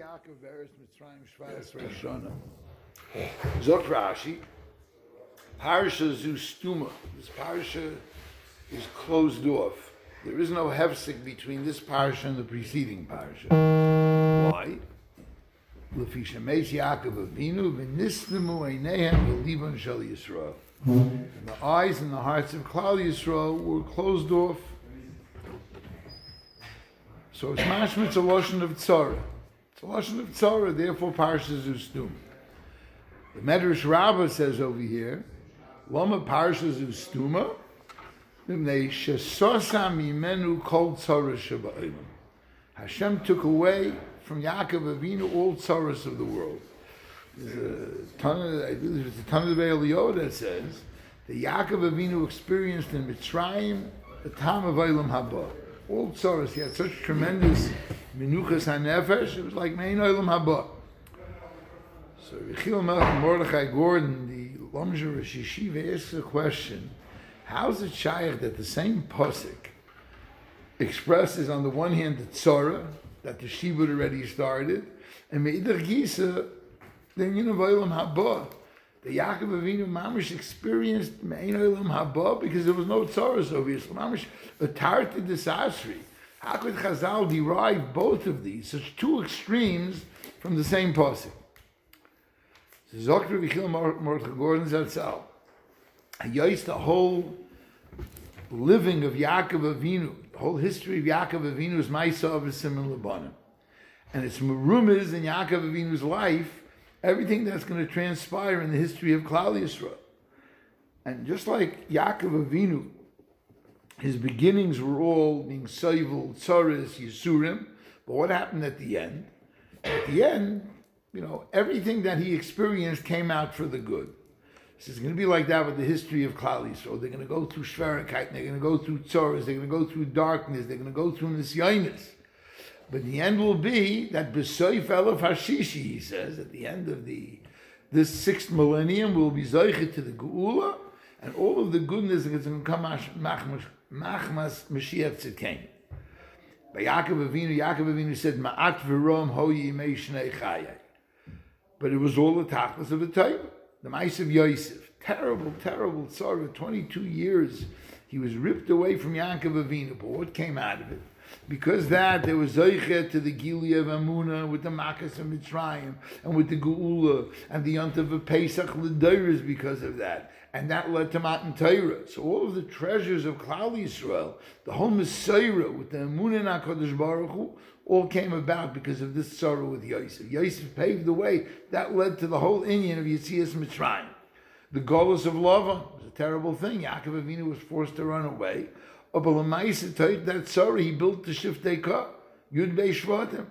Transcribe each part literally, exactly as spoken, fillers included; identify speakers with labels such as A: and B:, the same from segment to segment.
A: Yaakov Beres Mitzrayim Shvayas Roshana. Zok Rashi, Parsha Zustuma. This parsha is closed off. There is no hefsek between this parsha and the preceding parsha. Why? Lefi shemeis Yaakov Avinu v'nisnemu eineihem v'livan shel Yisrael. The eyes and the hearts of Klal Yisrael were closed off. So it's mashma, it's a lashon of tzara. It's a lashon of tzara, therefore parsha Zustum. The Medrash Rabbah says over here, Lama parsha Zustuma, Mimnei shesosa mimenu kol tzara sheba'olam. Hashem took away from Yaakov Avinu all tzaras of the world. There's a ton of, I believe it's a ton of the Be'eliyah that says that Yaakov Avinu experienced in Mitzrayim the time of Olam Haba. All tzaras, he had such tremendous menuchas hanefesh, it was like Mein Olam Haba. So Yechiel Melech Mordechai Gordon, the Lomzer Rosh Yeshiva, asks a question: how is it shaykh that the same pasuk expresses on the one hand the tzara that the shibud already started, and meidach gisa the inyan of Olam Haba? The Yaakov Avinu mamish experienced Mein Olam Haba because there was no tzaras, obviously. Mamish atarti desasri. How could Chazal derive both of these, such two extremes, from the same pasuk? Zok Rabbi Yechiel Mordechai Gordon Zatzal. Yos, the whole living of Yaakov Avinu, the whole history of Yaakov Avinu is Ma'isa Avasim in Lebanon, and it's merumiz in Yaakov Avinu's life everything that's going to transpire in the history of Klal Yisrael. And just like Yaakov Avinu, his beginnings were all being soivul, tzaras, yisurim, but what happened at the end? At the end, you know, everything that he experienced came out for the good. So it's going to be like that with the history of Klal Yisrael. They're going to go through shverikait, they're going to go through tzaras, they're going to go through darkness, they're going to go through nisyonis. But the end will be that b'soif elef hashishi, he says, at the end of the this sixth millennium, will be zoichet to the geula, and all of the goodness is going to come machmas Mashiach tzidkein. By Yaakov Avinu, Yaakov Avinu said, "Ma'at v'rom ho yimei shnei chayei." But it was all the tachlis of the Torah, the Ma'is of Yosef. Terrible, terrible tzara. twenty-two years he was ripped away from Yaakov Avinu. But what came out of it? Because that, there was Zoichet to the Gilead of Amunah with the Makas of Mitzrayim and with the Geula and the Yontav of Pesach L'Doros because of that. And that led to Matan Torah. So all of the treasures of Klal Yisrael, the whole Messiah with the Amunah and HaKadosh Baruch Hu, all came about because of this sorrow with Yosef. Yosef paved the way. That led to the whole inyan of Yetzias Mitzrayim. The Golus of Lavan was a terrible thing. Yaakov Avinu was forced to run away. But that sorry, he built the Shiftei Ka, Yud Bei Shvatim.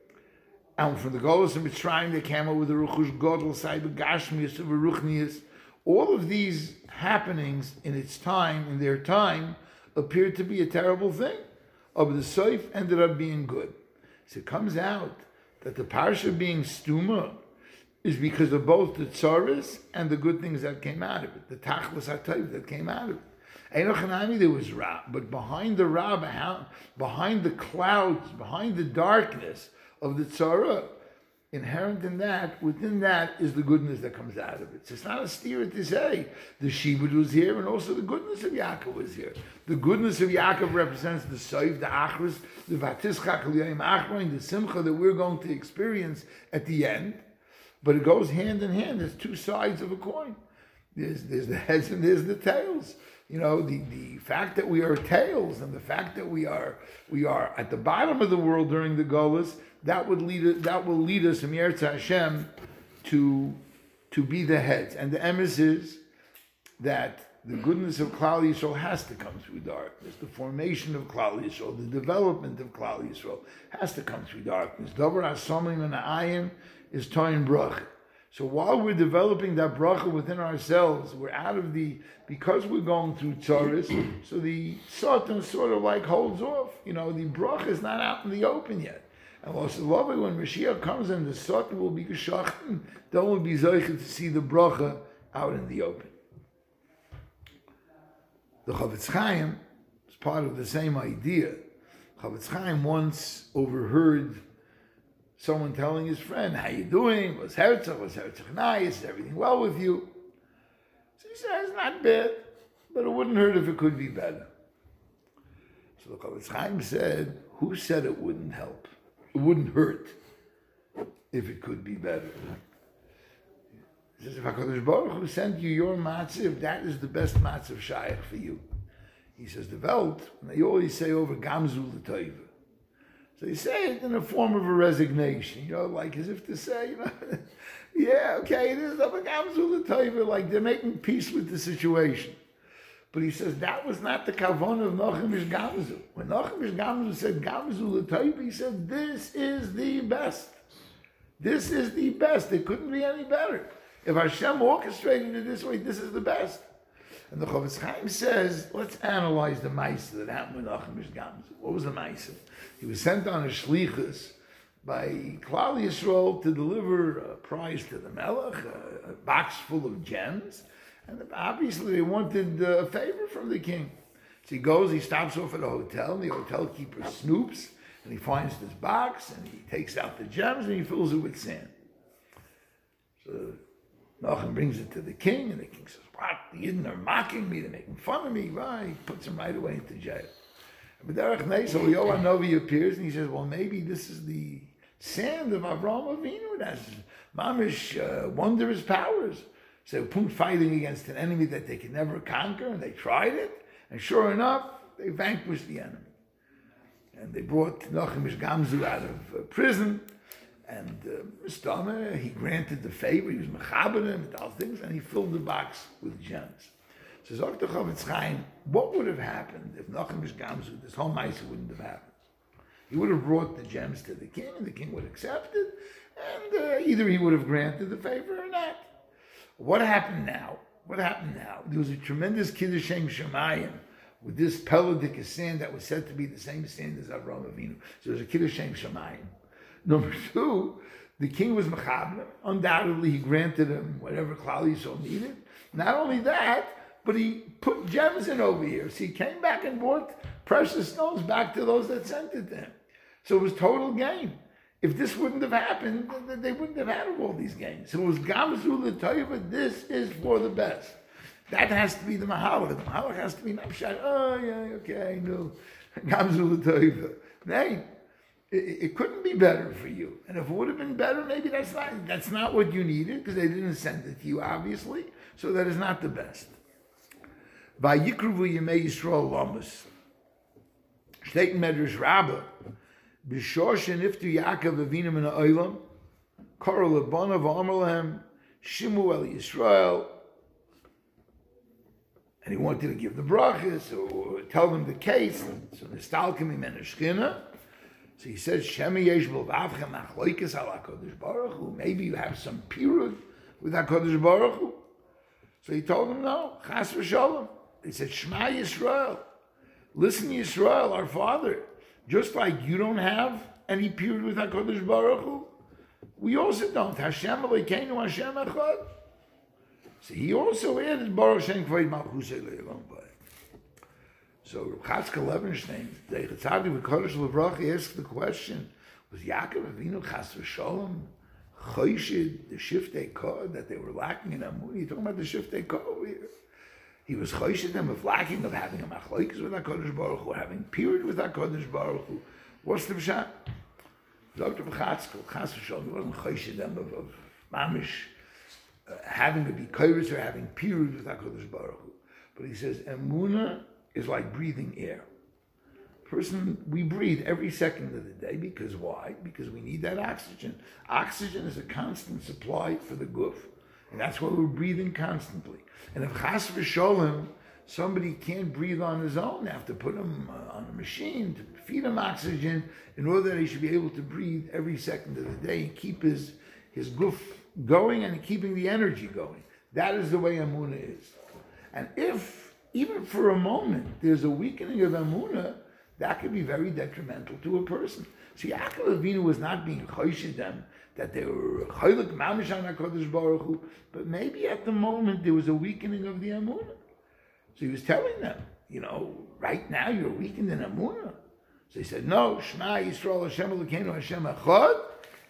A: And from the Golus of Mitzrayim, they came out with the Ruchush Godel, Saib Gashmius, of Ruchnius. All of these happenings in its time, in their time, appeared to be a terrible thing. But the Soif ended up being good. So it comes out that the Parsha being Stuma is because of both the tzaras and the good things that came out of it, the Tachlis HaTov that came out of it. Einochanami, there was Ra, but behind the Ra, behind the clouds, behind the darkness of the tzara, inherent in that, within that, is the goodness that comes out of it. So it's not a steer to say the Shibud was here, and also the goodness of Yaakov was here. The goodness of Yaakov represents the Soif, the Achris, the Vatischach L'Yayim Achroin, the Simcha that we're going to experience at the end. But it goes hand in hand. There's two sides of a coin. There's, there's the heads and there's the tails. You know, the, the fact that we are tails and the fact that we are we are at the bottom of the world during the Golus, that would lead that will lead us in Yeretz Hashem to to be the heads. And the emes is that the goodness of Klal Yisrael has to come through darkness. The formation of Klal Yisrael, the development of Klal Yisrael has to come through darkness. Davar Hasamim and Ayin is Toyin Brach. So while we're developing that bracha within ourselves, we're out of the, because we're going through tzaras, so the satan sort of like holds off. You know, the bracha is not out in the open yet. And also lovely when Mashiach comes in, the satan will be geschachten, then we'll be zeicher to see the bracha out in the open. The Chavetz Chaim is part of the same idea. Chavetz Chaim once overheard someone telling his friend, how you doing? Was Herzog? Was Herzog nice? Is everything well with you? So he says, not bad, but it wouldn't hurt if it could be better. So the Chofetz Chaim said, who said it wouldn't help? It wouldn't hurt if it could be better. He says, if HaKadosh Baruch Hu sent you your matzah, that is the best matzah shaykh for you. He says, the Welt, they always say over Gamzu l'Toiva. So they say it in a form of a resignation, you know, like as if to say, you know, yeah, okay, it is over Gamzu l'Toiva, like they're making peace with the situation. But he says that was not the kavanah of Nachum Ish Gamzu. When Nachum Ish Gamzu said Gamzu l'Toiva, he said, this is the best. This is the best. It couldn't be any better. If Hashem orchestrated it this way, this is the best. And the Chofetz Chaim says, let's analyze the Maisa that happened with Nachum Ish Gamzu. What was the Maisa? He was sent on a shlichus by Klal Yisrael to deliver a prize to the Melech, a, a box full of gems. And obviously they wanted a favor from the king. So he goes, he stops off at a hotel, and the hotel keeper snoops, and he finds this box, and he takes out the gems, and he fills it with sand. So Nachum brings it to the king, and the king says, what? The Yidden are mocking me, they're making fun of me. Right? He puts him right away into jail. But Derech Neso, Yohan Novi appears, and he says, well, maybe this is the sand of Avraham Avinu. It has mamish uh, wondrous powers. So they're fighting against an enemy that they could never conquer, and they tried it, and sure enough, they vanquished the enemy. And they brought Nachum Ish Gamzu out of uh, prison, and uh, Mistama, he granted the favor, he was mechaber him, and all things, and he filled the box with gems. So Zok the Chofetz Chaim, what would have happened if Nachum Ish Gamzu, this whole Maisa wouldn't have happened? He would have brought the gems to the king, and the king would have accepted, and uh, either he would have granted the favor or not. What happened now? What happened now? There was a tremendous Kiddush Shem Shemayim with this Pelodic sand that was said to be the same sand as Avraham Avinu. So there was a Kiddush Shem Shemayim. Number two, the king was mechaber. Undoubtedly, he granted him whatever Klal Yisrael needed. Not only that, but he put gems in over here. So he came back and brought precious stones back to those that sent it to him. So it was total gain. If this wouldn't have happened, they wouldn't have had all these gains. So it was Gamzu l'Toiva, this is for the best. That has to be the Mahalach. The Mahalach has to be Nafshat. Oh, yeah, okay, no. Gamzu l'Toiva. Nay, it, it couldn't be better for you. And if it would have been better, maybe that's not, that's not what you needed, because they didn't send it to you, obviously. So that is not the best. Vayikruvu Yemei Yisrael Lamas. Steht in Medrash Rabbah. B'shor sheniftu Yaakov Avinu min ha'olam, karo lebanav v'amar lehem, shimu el Yisrael, and he wanted to give the brachas, or tell them the case, so nistalkem imen hashchina. So he says, Shemi yesh b'lvavchem achloikes al HaKadosh Baruch Hu, maybe you have some pirud with HaKadosh Baruch Hu. So he told them, no, chas v'sholom. He said, Shema Yisrael, listen Yisrael, our father. Just like you don't have any period with HaKadosh Baruch Hu, we also don't. Hashem Elokeinu Hashem Echad. So he also added Baruch Shem Kvoid Malchusei Le'olam Vayim. So Chatzkel Levenstein, the Tzaddik V'Kodesh L'Vrach, asked the question: was Yaakov Avinu Chas V'Sholom Choshid the Shiftei Kod that they were lacking in Amun? You're talking about the Shiftei Kod over here. He was choshid them of lacking, of having a machlokes with HaKadosh Baruch Hu, having period with HaKadosh Baruch Hu. What's the pshat? Doctor B'chatzkel, Chas v'Sholom, he wasn't choshid them of, of mamish, uh, having to be kairos or having period with HaKadosh Baruch Hu. But he says, emunah is like breathing air. Person, we breathe every second of the day, because why? Because we need that oxygen. Oxygen is a constant supply for the guf. And that's why we're breathing constantly. And if chas v'sholem, somebody can't breathe on his own, they have to put him uh, on a machine to feed him oxygen in order that he should be able to breathe every second of the day and keep his, his guf going and keeping the energy going. That is the way Amunah is. And if, even for a moment, there's a weakening of Amunah, that could be very detrimental to a person. So Yaakov Avinu was not being choshid them, that they were chaylik mamish on HaKadosh Baruch Hu, but maybe at the moment there was a weakening of the Amunah. So he was telling them, you know, right now you're weakened in Amunah. So he said, no, Shema Yisrael Hashem Elokeinu Hashem Echad,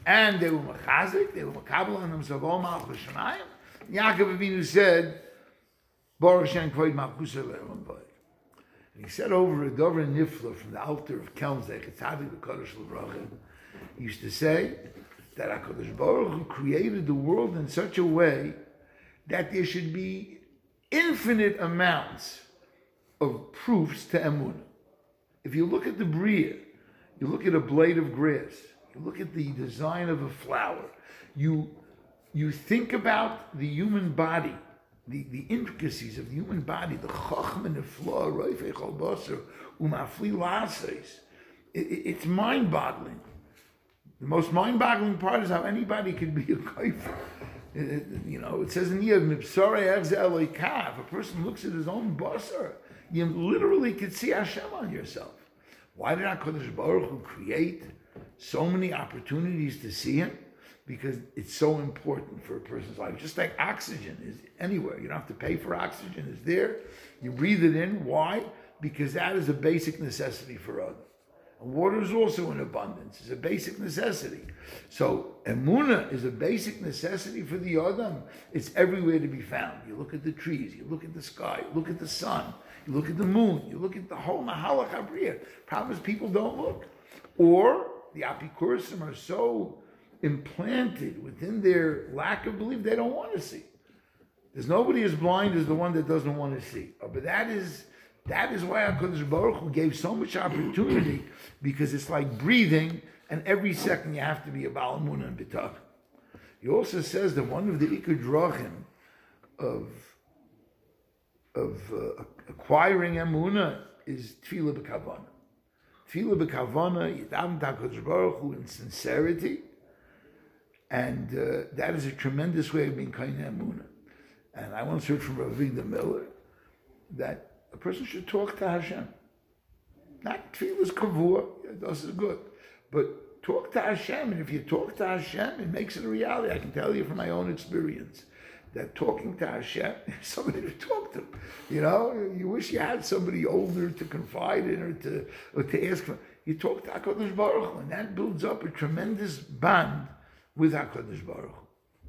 A: and they were mechazik, they were mekabel on themselves all malchus shemayim. Yaakov Avinu said, Baruch Shem Kvoid Malchus Le'olam Vayik. And he said over a dover nifla from the altar of Kelmsdek, it's Tzadik B'Kodesh L'Bracha. He used to say that HaKadosh Baruch Hu created the world in such a way that there should be infinite amounts of proofs to Emunah. If you look at the Bria, you look at a blade of grass, you look at the design of a flower, you, you think about the human body, the, the intricacies of the human body, the chachma nefla, roifei chol basar, umafli lases. It's mind-boggling. The most mind-boggling part is how anybody could be a kaifer. You know, it says in Yov, Mipsarei Echze Eloikav, a person looks at his own basar, you literally could see Hashem on yourself. Why did HaKadosh Baruch Hu create so many opportunities to see Him? Because it's so important for a person's life. Just like oxygen is anywhere. You don't have to pay for oxygen. It's there. You breathe it in. Why? Because that is a basic necessity for others. And water is also in abundance. It's a basic necessity. So Emunah is a basic necessity for the Adam. It's everywhere to be found. You look at the trees. You look at the sky. You look at the sun. You look at the moon. You look at the whole Mahalach HaBriyah. Problem is people don't look. Or the Apikurosim are so implanted within their lack of belief, they don't want to see. There's nobody as blind as the one that doesn't want to see. Oh, but that is that is why HaKadosh Baruch Hu gave so much opportunity, because it's like breathing, and every second you have to be a Baal Emunah and Bitach. He also says that one of the Iker Drachim of of uh, acquiring Emunah is Tefillah B'Kavana. Tefillah B'Kavana, Yidam HaKadosh Baruch Hu in sincerity. And uh, that is a tremendous way of being kind to Emunah. And I once heard from Rav Avigdor Miller that a person should talk to Hashem. Not tefillah's kavua, this is good. But talk to Hashem, and if you talk to Hashem, it makes it a reality. I can tell you from my own experience that talking to Hashem is somebody to talk to. You know, you wish you had somebody older to confide in or to, or to ask for. You talk to HaKadosh Baruch Hu, and that builds up a tremendous bond with HaKadosh Baruch Hu.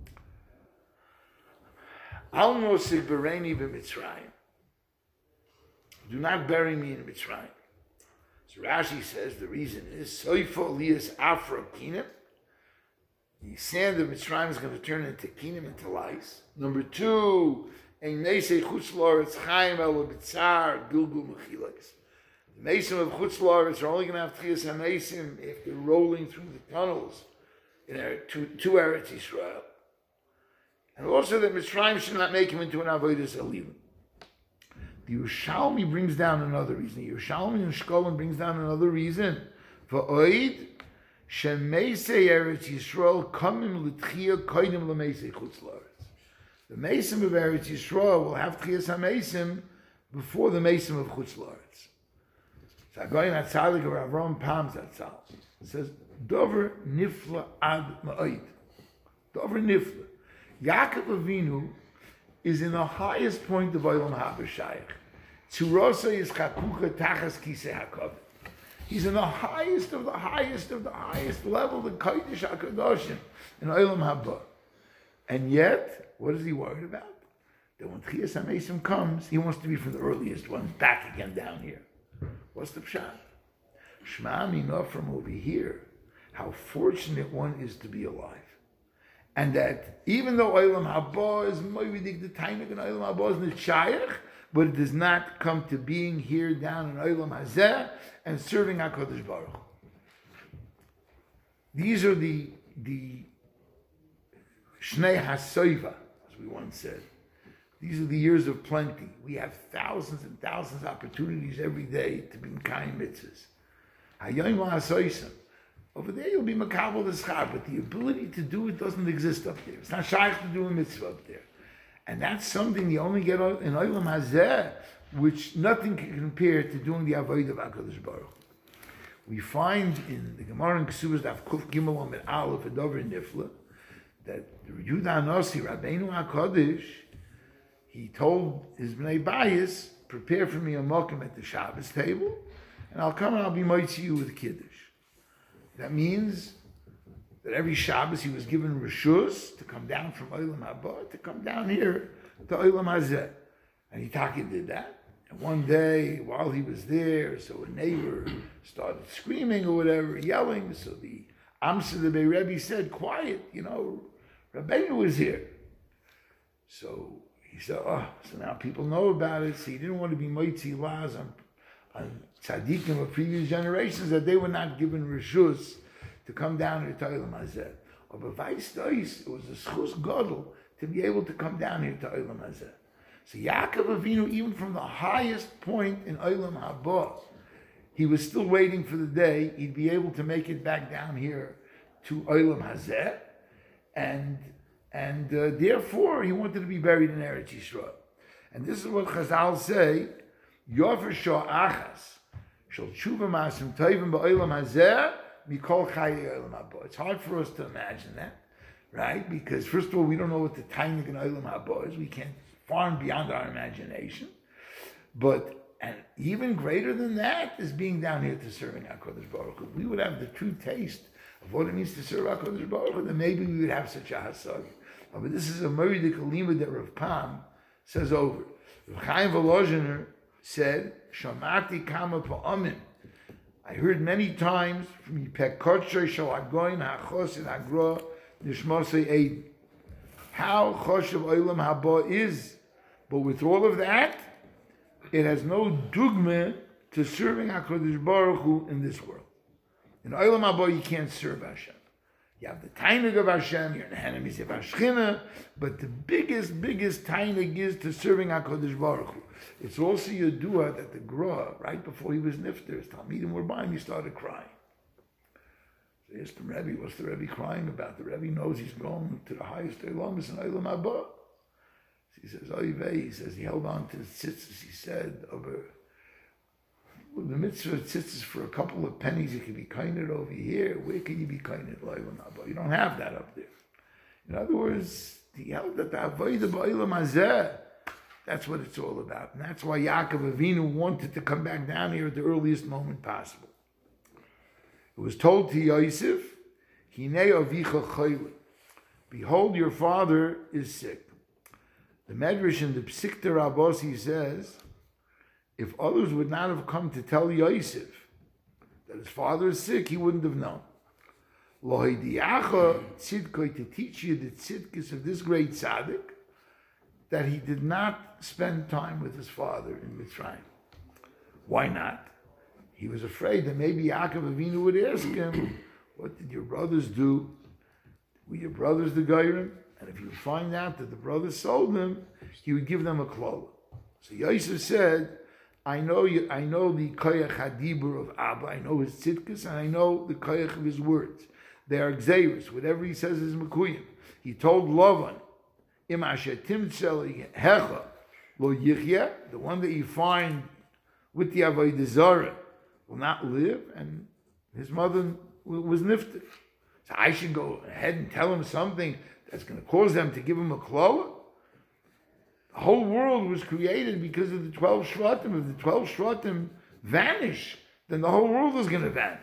A: Al nosig bereni b'Mitzrayim. Do not bury me in Mitzrayim. So Rashi says the reason is soifo lias afro kinim. The sand of Mitzrayim is going to turn into kinim, into lice. Number two, ein meisei chutz la'aretz chaim elo b'tzar gilgul mechilais. The mesim of chutz la'aretz are only going to have tchias hamesim if they're rolling through the tunnels in er, to, to Eretz Yisrael. And also that Mitzrayim should not make him into an avodas elilim. The Yerushalmi brings down another reason. The Yerushalmi and Shkolim brings down another reason. For oid shemeisei Eretz Yisrael kamim l'tchia koidim l'meisei chutz la'aretz. The mesim of Eretz Yisrael will have tchias hamesim before the mesim of chutz la'aretz. So Agoyin Hatzadik or Avram Pam Zatzal. It says Dover nifla ad ma'id. Dover nifla. Yaakov Avinu is in the highest point of Olam Haba Shayach. Tzurasa is chakucha tachas kisei hakavod. He's in the highest of the highest of the highest level, the Kodesh HaKadoshim in Olam Haba. And yet, what is he worried about? That when Tchias HaMesim comes, he wants to be from the earliest ones back again down here. What's the pshat? Shema Mina from over here, how fortunate one is to be alive. And that even though Olam Haba is moividik the tainik and Olam Haba is nitshayach, but it does not come to being here down in Olam Hazeh and serving HaKadosh Baruch Hu. These are the the Shnei HaSoiva, as we once said. These are the years of plenty. We have thousands and thousands of opportunities every day to be Mekayim mitzvahs. Hayoim HaSoisam. Over there you'll be makabel the schar, but the ability to do it doesn't exist up there. It's not shaykh to do a mitzvah up there. And that's something you only get in Olam Hazeh, which nothing can compare to doing the avodah of HaKadosh Baruch Hu. We find in the Gemara in Kesubas Daf Kuf Gimel Amid Aleph Adover Nifla that Yehuda Hanasi Rabbeinu HaKadosh, he told his Bnei Bayis, prepare for me a mokum at the Shabbos table, and I'll come and I'll be moitzi you with Kiddush. That means that every Shabbos he was given Rishus to come down from Olam Haba to come down here to Olam Hazeh. And Hitaki did that. And one day, while he was there, so a neighbor started screaming or whatever, yelling. So the Amsa the Bei Rebbe said, quiet, you know, Rabbeinu was here. So he said, oh, so now people know about it. So he didn't want to be Moitzi Laz on, on tzaddikim of previous generations that they were not given Rishus to come down here to Olam Hazeh. Or B'vais Dois, it was a schus gadol to be able to come down here to Olam Hazeh. So Yaakov Avinu, even from the highest point in Olam Haba, he was still waiting for the day he'd be able to make it back down here to Olam Hazeh, and and uh, therefore he wanted to be buried in Eretz Yisrael. And this is what Chazal say: Yofer Shah Achas Shal Tshuva Masim Tovim BaOlam Hazeh Mikol Chayei Olam Haba. It's hard for us to imagine that, right? Because first of all, we don't know what the Tainik in Olam Haba is. We can't. Far and beyond our imagination. But, and even greater than that is being down here to serving HaKadosh Baruch Hu. If we would have the true taste of what it means to serve HaKadosh Baruch Hu, then maybe we would have such a hasag. But this is a Moridik Alima that Rav Pam says over. Rav Chaim Volozhiner said, Shamati Kama Pa'amim. I heard many times from Yipek Kotshay Shal Hagoyin HaChos and Hagra Nishmosei Eid. How Choshev Olam Haba is. But with all of that, it has no dugma to serving HaKadosh Baruch Hu in this world. In Olam Haba, you can't serve Hashem. You have the Tainig of Hashem, you're in the enemies of Hashchina, but the biggest, biggest Tainig is to serving HaKadosh Baruch Hu. It's also your dua that the Gra, right before he was nifter, his Talmidim were by him, he started crying. They asked the Rebbe, what's the Rebbe crying about? The Rebbe knows he's going to the highest Eilamis in Eilam Haba. He says, Oy vey, he says, he held on to his tzitzis, he said, over well, the mitzvah of tzitzis for a couple of pennies, you can be kinded over here. Where can you be kinded in Eilam Haba? You don't have that up there. In other words, he held that the Avodah B'Eilam Hazeh, that's what it's all about. And that's why Yaakov Avinu wanted to come back down here at the earliest moment possible. It was told to Yosef, Hinei avicha chayli. Behold, your father is sick. The Medrash in the Psikta Rabbos, he says, if others would not have come to tell Yosef that his father is sick, he wouldn't have known. Lo hidiacha tzidkoi, to teach you the tzidkis of this great tzaddik, that he did not spend time with his father in Mitzrayim. Why not? He was afraid that maybe Yaakov Avinu would ask him, what did your brothers do? Were your brothers the Geirim? And if he would find out that the brothers sold them, he would give them a klola. So Yosef said, I know you, I know the koyach hadibur of Abba, I know his tzidkus, and I know the koyach of his words. They are gzeirus. Whatever he says is mekuyim. He told Lavan, Im asher timtzel hecha lo yichya, the one that you find with the avodah zarah will not live, and his mother was nifted. So I should go ahead and tell him something that's going to cause them to give him a klola? The whole world was created because of the twelve shvatim. If the twelve shvatim vanish, then the whole world is going to vanish.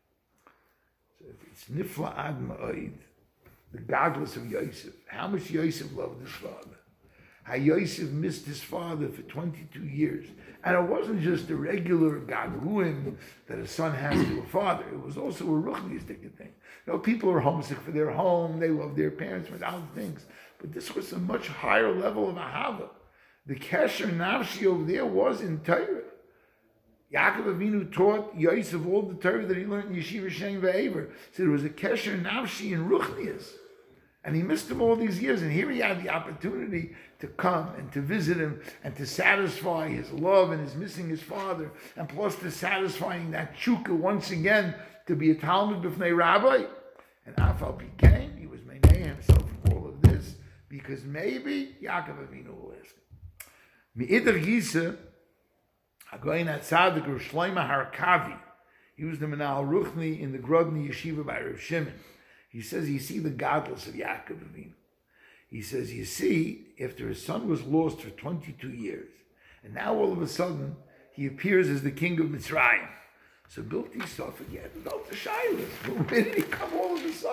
A: So it's nifla ad ma'od, the godless of Yosef. How much Yosef loved his father. How Yosef missed his father for twenty-two years. And it wasn't just a regular gagruim that a son has to a father. It was also a ruchnistic thing. You know, people are homesick for their home. They love their parents for other things. But this was a much higher level of ahava. The kesher nafshi over there was in Torah. Yaakov Avinu taught Yosef all the Torah that he learned in Yeshiva Shem Ve'ever. So there was a kesher nafshi in ruchnias. And he missed him all these years, and here he had the opportunity to come and to visit him and to satisfy his love and his missing his father, and plus to satisfying that chukka once again to be a Talmud b'fnei Rabbi. And Afal became, he was meinei himself from all of this, because maybe Yaakov Avinu will ask him. Me'idar Gisa, Hagoyin HaTzadik or Shloima Harkavi, he was the Menal Ruchni in the Grodny Yeshiva by Rav Shimon. He says, you see the godless of Yaakov Avinu. He says, you see, after his son was lost for twenty-two years, and now all of a sudden, he appears as the king of Mitzrayim. So Bilti Suffolk, he had to go to Shiloh. Where did he come all of a sudden?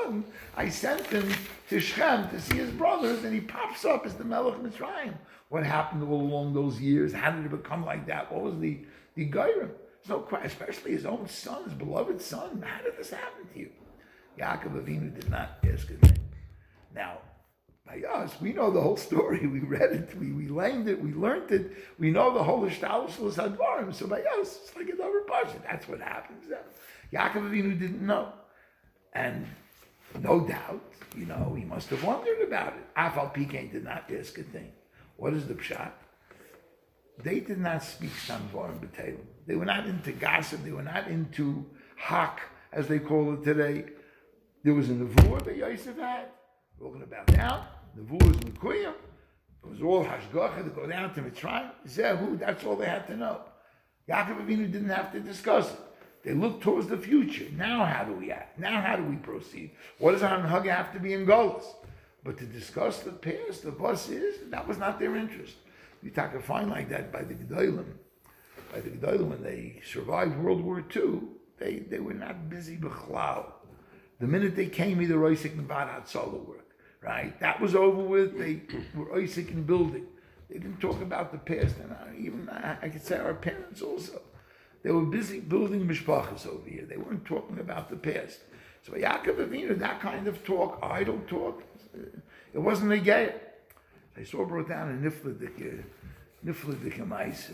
A: sudden, I sent him to Shechem to see his brothers, and he pops up as the Melech Mitzrayim. What happened all along those years? How did it become like that? What was the the Geirim? So, especially his own son, his beloved son. How did this happen to you? Yaakov Avinu did not ask his name. Now, by us, we know the whole story. We read it, we, we learned it, we learned it. We know the whole Ishtalos Hadvarim. So by us, it's like another person. That's what happens. Yaakov Avinu didn't know. And no doubt, you know, he must have wondered about it. Afal Pikain did not ask a thing. What is the pshat? They did not speak Samvarim B'Telem. They were not into gossip. They were not into hak, as they call it today. There was a nevuah that Yosef had. We're going to bow down. Nevuah was Mekuyim. It was all hashgacha to go down to Mitzrayim. Zehu, that's all they had to know. Yaakov Avinu didn't have to discuss it. They looked towards the future. Now how do we act? Now how do we proceed? What does our Hanhaga have to be in Golos? But to discuss the past, the bus is, that was not their interest. You take a fine like that by the Gedolim. By the Gedolim, when they survived World War Two, they, they were not busy b'chlal. The minute they came, either Oisik and Bad Hatzalah work, right? That was over with. They were Oisik in building. They didn't talk about the past, and I, even I, I could say our parents also. They were busy building mishpachas over here. They weren't talking about the past. So Yaakov Avinu, that kind of talk, idle talk, it wasn't a gay. I saw brought down a Nifladik, Nifladik Maisa.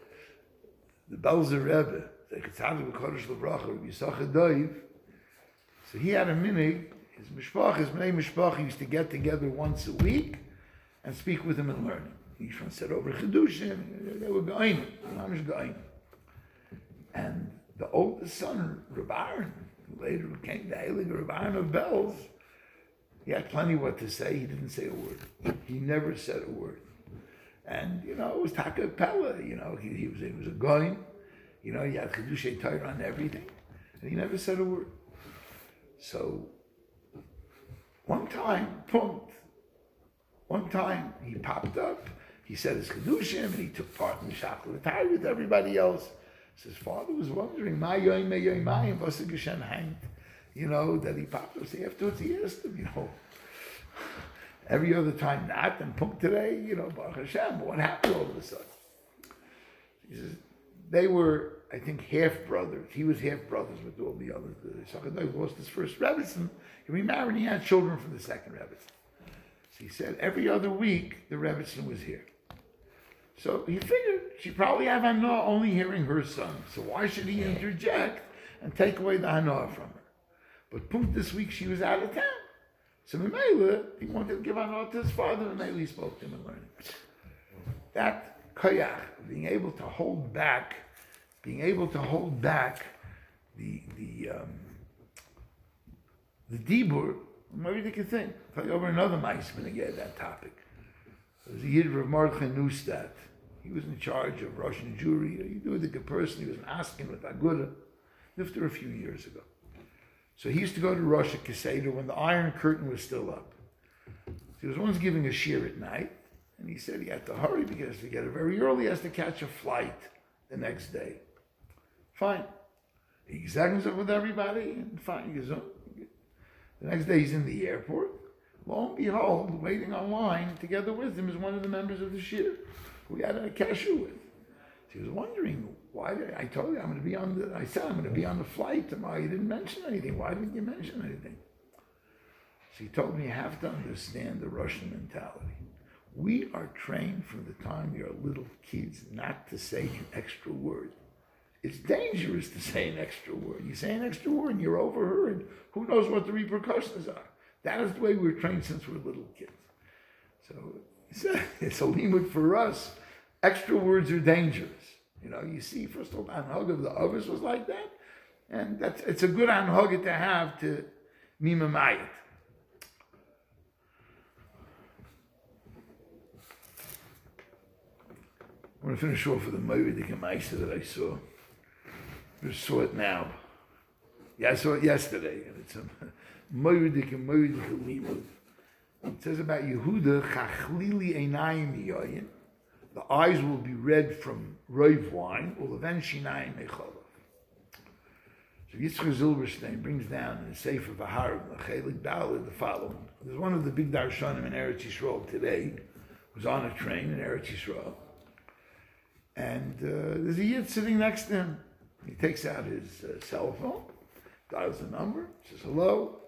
A: The Belzer Rebbe, the Ketzadik B'Chodesh L'Bracha, Rabbi Yisachar Doiv. So he had a minig. His mishpach, his Bnei Mishpach, used to get together once a week and speak with him and learn. Each one said over Chedushim. They were going, Mamish going. And the oldest son, Reb Aaron, who later became the Heilige Reb Aaron of Belz, he had plenty what to say. He didn't say a word. He never said a word. And, you know, it was Taka Pella. You know, he, he was he was a goin. You know, he had Chedushay Torah on everything. And he never said a word. So, one time, punkt, one time he popped up. He said his Chedushim, and he took part in the Shachal Torah with everybody else. So his father was wondering, Ma yoim me yoim mayim, was it Geshem hangt? You know, that he popped up. So afterwards he asked him, you know, every other time not, and punkt today, you know, Baruch Hashem, what happened all of a sudden? He says, they were, I think, half brothers. He was half brothers with all the others. Shachadai lost his first Rebbetzin. He remarried, and he had children from the second Rebbetzin. So he said, every other week, the Rebbetzin was here. So he figured she probably have Hanoah only hearing her son. So why should he interject and take away the Hanoah from her? But Punt this week she was out of town. So Memela, he wanted to give Hanoah to his father, and Memela he spoke to him and learned. That koyach, being able to hold back, being able to hold back the the um, the dibur, maybe they could think. Tell you over another Meisman again that topic. There was a Yid Rav Mordechai Neustadt. He was in charge of Russian Jewry. He knew the good person. He was an asking with Aguda. Lived there a few years ago. So he used to go to Russia Keseder when the Iron Curtain was still up. So he was once giving a shiur at night, and he said he had to hurry because to get it very early, he has to catch a flight the next day. Fine. He examines it with everybody, and fine. He goes, oh. The next day he's in the airport. Lo and behold, waiting online together with him is one of the members of the shiur who he had a kashu with. So he was wondering, why did I told you I'm going to be on the, I said I'm going to be on the flight tomorrow. You didn't mention anything. Why didn't you mention anything? So he told me you have to understand the Russian mentality. We are trained from the time we are little kids not to say an extra word. It's dangerous to say an extra word. You say an extra word and you're overheard. Who knows what the repercussions are? That is the way we're trained since we're little kids. So it's a, it's a limud for us. Extra words are dangerous. You know, you see, first of all, anhag of the others was like that. And that's it's a good anhag to have to mimamayit. I want to finish off with a Moedik Maisa that I saw. I just saw it now. Yeah, I saw it yesterday. And it's a Moedik and Moedik Limud. It says about Yehuda, Chachlili Einayim Yoyin. The eyes will be red from roiv wine, Uleven Shinayim Mecholav. So So Yitzchak Zilberstein brings down in the Sefer V'Harav, Chelik Daled, the following. There's one of the big darshanim in Eretz Yisrael today, was on a train in Eretz Yisrael, and uh, there's a Yid sitting next to him. He takes out his uh, cell phone, dials the number, says, hello,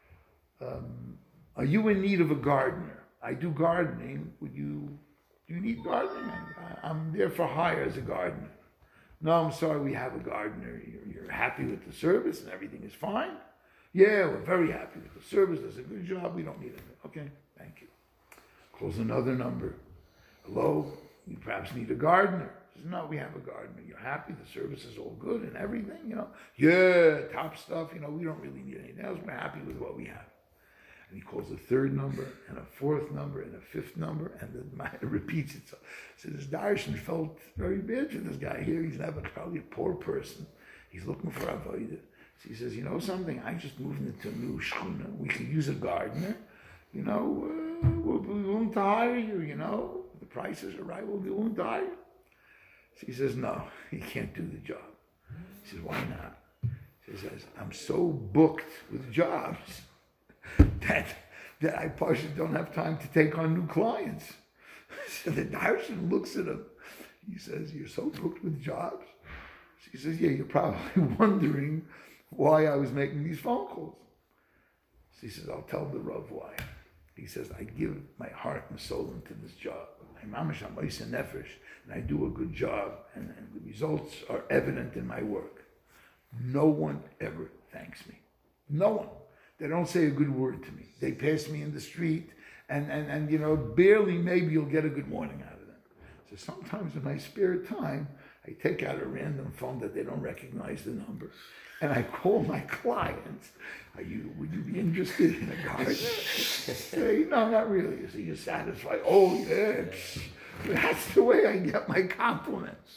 A: um, are you in need of a gardener? I do gardening. Would you, do you need gardening? I, I'm there for hire as a gardener. No, I'm sorry, we have a gardener. You're, you're happy with the service and everything is fine? Yeah, we're very happy with the service. Does a good job. We don't need it. Okay, thank you. Calls another number. Hello, you perhaps need a gardener. Says, no, we have a gardener. You're happy, the service is all good and everything, you know. Yeah, top stuff, you know, we don't really need anything else. We're happy with what we have. And he calls a third number, and a fourth number, and a fifth number, and the man repeats it. So, so this Darshan felt very bad for this guy here. He's never probably a poor person. He's looking for avodah. So he says, you know something? I just moved into a new shchuna. We could use a gardener. You know, uh, we'll be willing to hire you, you know. The prices are right, we'll be willing to hire you. So he says, no, he can't do the job. He says, why not? He says, I'm so booked with jobs that, that I partially don't have time to take on new clients. So the Darshan looks at him. He says, you're so booked with jobs? So he says, yeah, you're probably wondering why I was making these phone calls. So he says, I'll tell the Rav why. He says, I give my heart and soul into this job. I'm mamash, I'm ois and nefesh, and I do a good job, and, and the results are evident in my work. No one ever thanks me. No one. They don't say a good word to me. They pass me in the street, and, and, and you know, barely maybe you'll get a good morning out of them. So sometimes in my spare time, I take out a random phone that they don't recognize the number, and I call my clients. Are you? Would you be interested in a garden? Say, no, not really. So you're satisfied. Oh yeah, that's the way I get my compliments.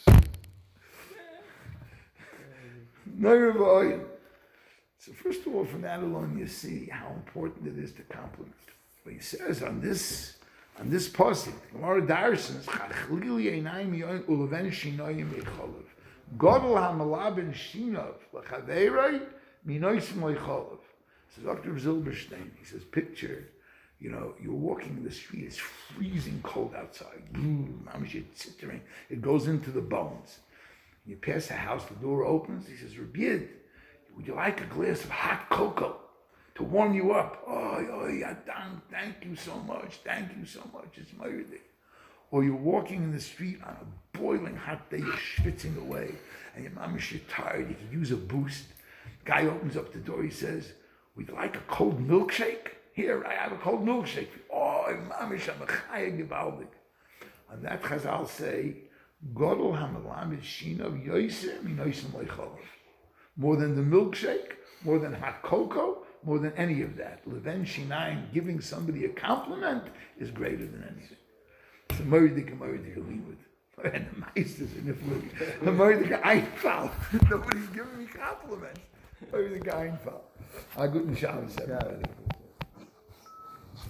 A: So first of all, from that alone, you see how important it is to compliment. But he says on this, on this pasuk, Gemara Darshan, Chachlili einayim yoin uleven shinoyim echolav. Godel hamalabin shinov lachaveiroi minoisim loicholav. Says Doctor Zilberstein. He says, picture, you know, you're walking in the street. It's freezing cold outside. It goes into the bones. You pass a house, the door opens. He says, Rabbi, would you like a glass of hot cocoa to warm you up? Oh, oh, yeah, thank you so much. Thank you so much. It's my day. Or you're walking in the street on a boiling hot day, you're schwitzing away, and your mom is tired, you can use a boost. Guy opens up the door, he says, would you like a cold milkshake? Here, I have a cold milkshake. Oh, mom is a chaya gewaldig. On that Chazal say, Godel hamalam is shinav yoisem inoisem leicholav. More than the milkshake, more than hot cocoa, more than any of that. Leven shinayim, giving somebody a compliment, is greater than anything. It's a murdik, a murdik, a leeward. And the meisters in the flu. A murdik, einfall. Nobody's giving me compliments. Murdik, einfall. A guten Shabbos, everybody.